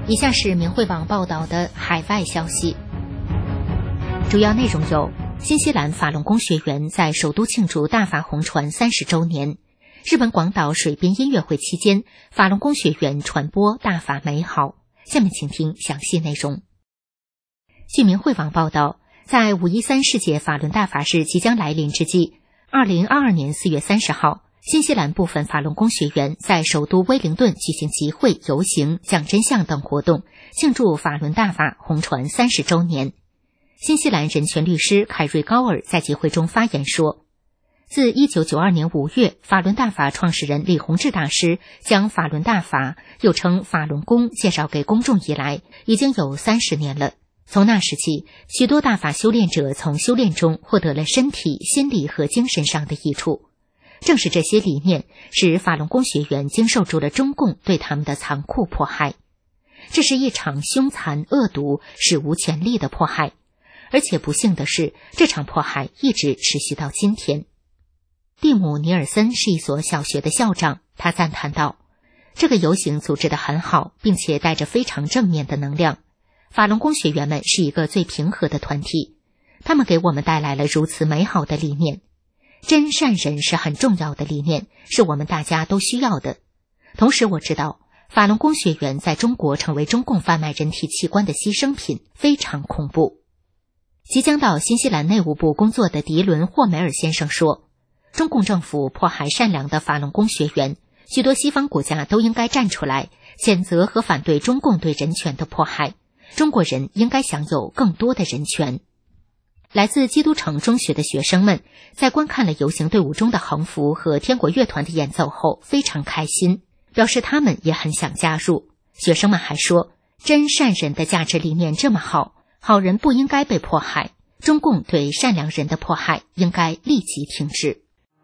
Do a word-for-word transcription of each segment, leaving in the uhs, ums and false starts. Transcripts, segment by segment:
以下是明慧网报道的海外消息，主要内容有：新西兰法轮功学员在首都庆祝大法红传三十周年；日本广岛水边音乐会期间，法轮功学员传播大法美好。下面请听详细内容。据明慧网报道，在五一三世界法轮大法日即将来临之际，二零二二年四月三十号，新西兰部分法轮功学员在首都威灵顿举行集会、游行、讲真相等活动，庆祝法轮大法红传三十周年。新西兰人权律师凯瑞高尔在集会中发言说，自一九九二年五月，法轮大法创始人李洪志大师将法轮大法，又称法轮功，介绍给公众以来，已经有三十年了。从那时起，许多大法修炼者从修炼中获得了身体、心理和精神上的益处。正是这些理念，使法轮功学员经受住了中共对他们的残酷迫害。这是一场凶残、恶毒、史无前例的迫害，而且不幸的是，这场迫害一直持续到今天。蒂姆·尼尔森是一所小学的校长，他赞叹道：“这个游行组织得很好，并且带着非常正面的能量。法轮功学员们是一个最平和的团体，他们给我们带来了如此美好的理念。真善人是很重要的理念，是我们大家都需要的。同时我知道，法轮功学员在中国成为中共贩卖人体器官的牺牲品，非常恐怖。”即将到新西兰内务部工作的迪伦·霍梅尔先生说，中共政府迫害善良的法轮功学员，许多西方国家都应该站出来，谴责和反对中共对人权的迫害。中国人应该享有更多的人权。来自基督城中学的学生们在观看了游行队伍中的横幅和天国乐团的演奏后非常开心，表示他们也很想加入。学生们还说，真善人的价值理念这么好，好人不应该被迫害，中共对善良人的迫害应该立即停止。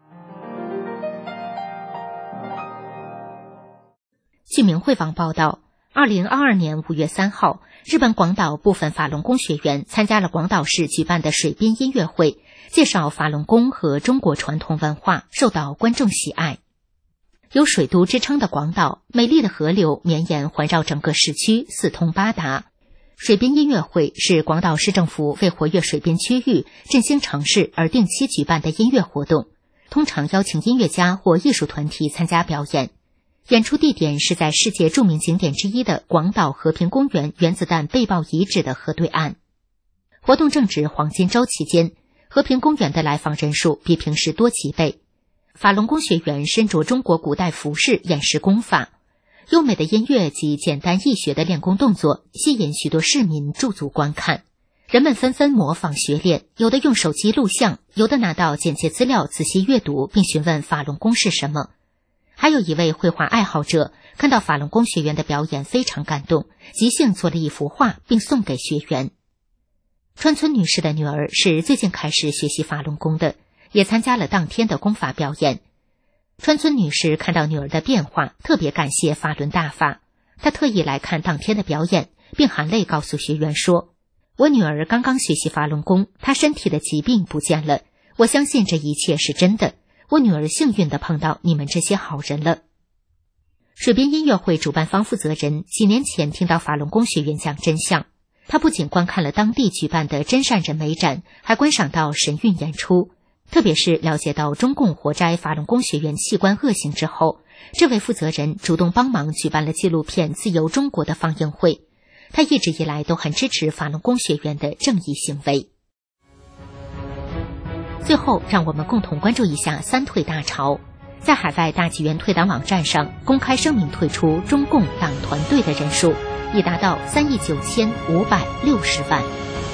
据明慧网报道，二零二二年五月三号，日本广岛部分法轮功学员参加了广岛市举办的水边音乐会，介绍法轮功和中国传统文化，受到观众喜爱。有水都之称的广岛，美丽的河流绵延环绕整个市区，四通八达。水边音乐会是广岛市政府为活跃水边区域、振兴城市而定期举办的音乐活动，通常邀请音乐家或艺术团体参加表演。演出地点是在世界著名景点之一的广岛和平公园原子弹被爆遗址的河对岸。活动正值黄金周期间，和平公园的来访人数比平时多几倍。法轮功学员身着中国古代服饰演示功法，优美的音乐及简单易学的练功动作吸引许多市民驻足观看。人们纷纷模仿学练，有的用手机录像，有的拿到简介资料仔细阅读并询问法轮功是什么。还有一位绘画爱好者看到法轮功学员的表演非常感动，即兴做了一幅画并送给学员。川村女士的女儿是最近开始学习法轮功的，也参加了当天的功法表演。川村女士看到女儿的变化，特别感谢法轮大法。她特意来看当天的表演，并含泪告诉学员说，我女儿刚刚学习法轮功，她身体的疾病不见了，我相信这一切是真的。我女儿幸运地碰到你们这些好人了。水边音乐会主办方负责人几年前听到法轮功学员讲真相，他不仅观看了当地举办的真善人美展，还观赏到神韵演出。特别是了解到中共活摘法轮功学员器官恶行之后，这位负责人主动帮忙举办了纪录片《自由中国》的放映会。他一直以来都很支持法轮功学员的正义行为。最后，让我们共同关注一下三退大潮。在海外大纪元退党网站上公开声明退出中共党团队的人数已达到三亿九千五百六十万。